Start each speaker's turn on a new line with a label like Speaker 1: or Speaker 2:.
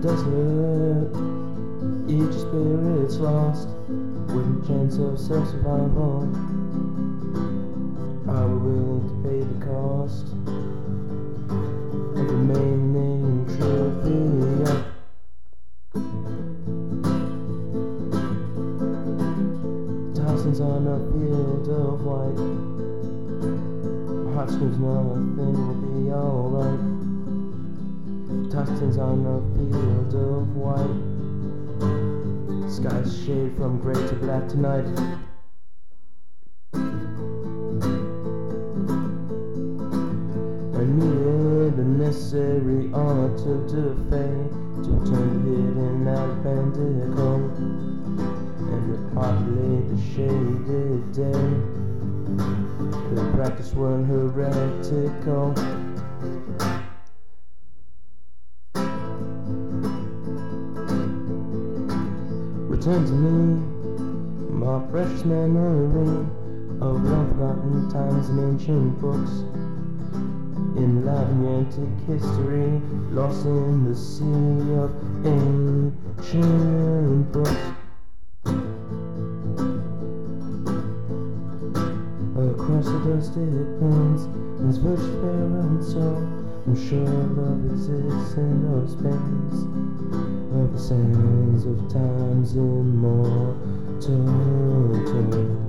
Speaker 1: desert, each spirit's lost, with a chance of self-survival. Are we willing to pay the cost of remaining trivia? Thousands on a field of white, my heart screams nothing will be alright. Thousands on a field of white, skies shade from grey to black tonight. I needed a necessary art to defay, to turn the hidden appendicle and repopulate the shaded day. The practice weren't heretical. Return to me, my precious memory of long-forgotten times and ancient books, enlivening antique history, lost in the sea of ancient books. Across the dusty plains, there's virtues bare and soul. I'm sure love exists in those pains of the sands of times immortal.